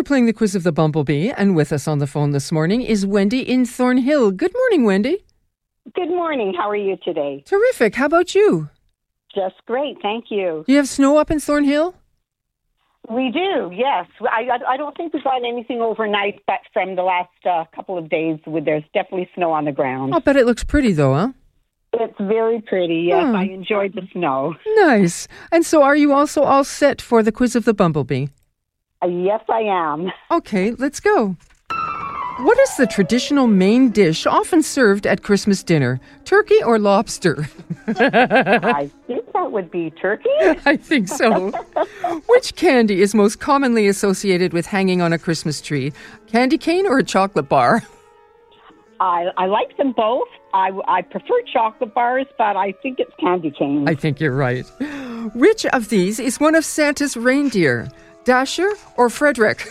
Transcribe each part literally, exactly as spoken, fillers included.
we're playing the Quiz of the Bumblebee, and with us on the phone this morning is Wendy in Thornhill. Good morning, Wendy. Good morning. How are you today? Terrific. How about you? Just great. Thank you. Do you have snow up in Thornhill? We do, yes. I, I, I don't think we've got anything overnight, but from the last uh, couple of days, there's definitely snow on the ground. I'll bet it looks pretty, though, huh? It's very pretty, yes. Oh. I enjoyed the snow. Nice. And so are you also all set for the Quiz of the Bumblebee? Uh, yes, I am. Okay, let's go. What is the traditional main dish often served at Christmas dinner? Turkey or lobster? I think that would be turkey. I think so. Which candy is most commonly associated with hanging on a Christmas tree? Candy cane or a chocolate bar? I, I like them both. I, I prefer chocolate bars, but I think it's candy cane. I think you're right. Which of these is one of Santa's reindeer? Dasher or Frederick?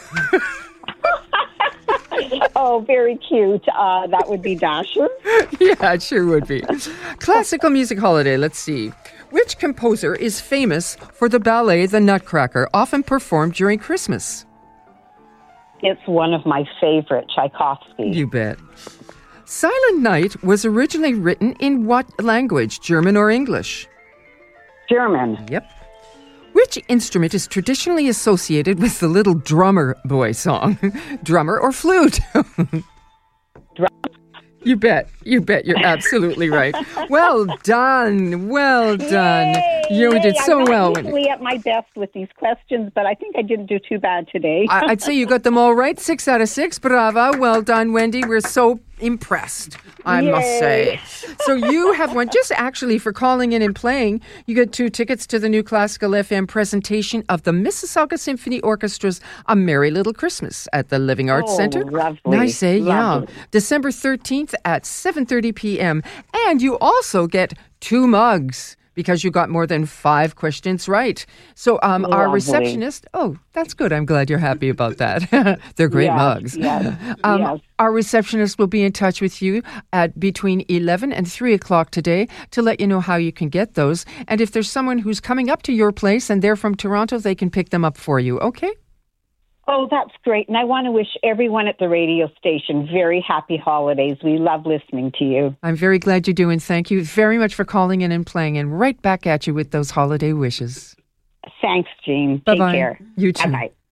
Oh, very cute. Uh, that would be Dasher. Yeah, it sure would be. Classical music holiday, let's see. Which composer is famous for the ballet The Nutcracker, often performed during Christmas? It's one of my favorite, Tchaikovsky. You bet. Silent Night was originally written in what language, German or English? German. Yep. Which instrument is traditionally associated with the Little Drummer Boy song? Drummer or flute? Drum. You bet. You bet. You're absolutely right. Well done. Well done. Yay, you yay. did so I'm well. not usually at my best with these questions, but I think I didn't do too bad today. I- I'd say you got them all right. Six out of six. Bravo. Well done, Wendy. We're so impressed, I Yay. must say. So you have one, just actually for calling in and playing, you get two tickets to the new Classical F M presentation of the Mississauga Symphony Orchestra's A Merry Little Christmas at the Living Arts Oh, Centre. lovely. Nice, eh? Yeah. Lovely. December thirteenth at seven thirty p.m. And you also get two mugs, because you got more than five questions right. So um, our Lovely. receptionist, oh, that's good. I'm glad you're happy about that. They're great Yes, mugs. yes, Um, yes. Our receptionist will be in touch with you at between eleven and three o'clock today to let you know how you can get those. And if there's someone who's coming up to your place and they're from Toronto, they can pick them up for you, okay? Oh, that's great. And I want to wish everyone at the radio station very happy holidays. We love listening to you. I'm very glad you do, and thank you very much for calling in and playing, and right back at you with those holiday wishes. Thanks, Jean. Bye-bye. Take care. You too. Bye-bye.